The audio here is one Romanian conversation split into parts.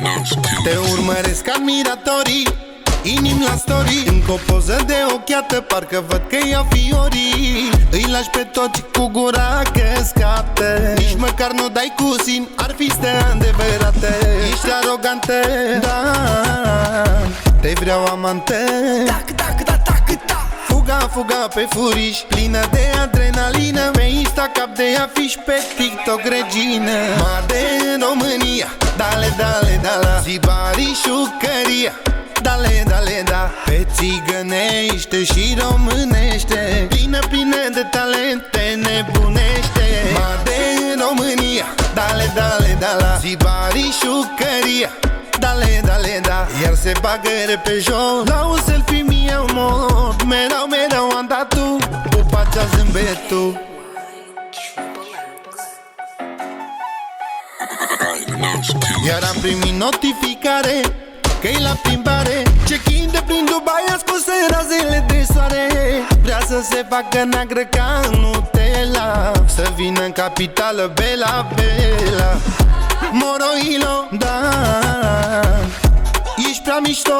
Te urmăresc admiratorii, inimi la story. Încă o poză de ochiată, parcă văd că ia fiorii. Îi lași pe toți cu gura căscată, nici măcar nu dai cu sin, ar fi stea adevărată. Ești arogantă, da, te vreau amante. Fuga, fuga pe furiș, plină de adrenalină. Pe Insta cap de afiș, pe TikTok regină. Made în România, dale, dale, dala. Zibari, șucăria, dale, dale, da. Pe țigănește și românește, plină, plină de talente, nebunește. Made în România, dale, dale, dala. Zibari, șucăria, dale, dale, da. Iar se bagă repejor, la un selfie mi-au mod. Merau, merau am dat tu, pupacea zâmbetul. Iar am primit notificare că-i la plimbare, check-in de prin Dubai, ascunse razele de soare. Vrea să se facă neagră ca Nutella, să vină în capitală Bela, Bela. Moroilo, da, ești prea mișto.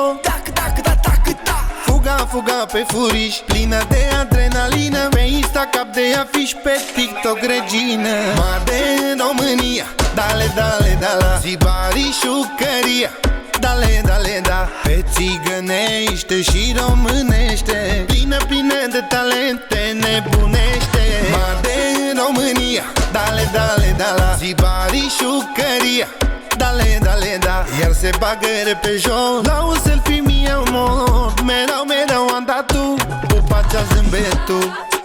Fuga, fuga pe furiș, plină de adrenalină. Pe Insta cap de afiș, pe TikTok regină. Made în România, dale, dale, dala. Zibari, șucăria, dale, dale, da. Pe țigănește și românește, plină, plină de talente, nebunește. Made în România, dale, dale, dala. Zibari, șucăria, dale, dale, da. Iar se bagă repejor, la un selfie mi-au mod. Merau, merau am dat tu, pupacea zâmbetul.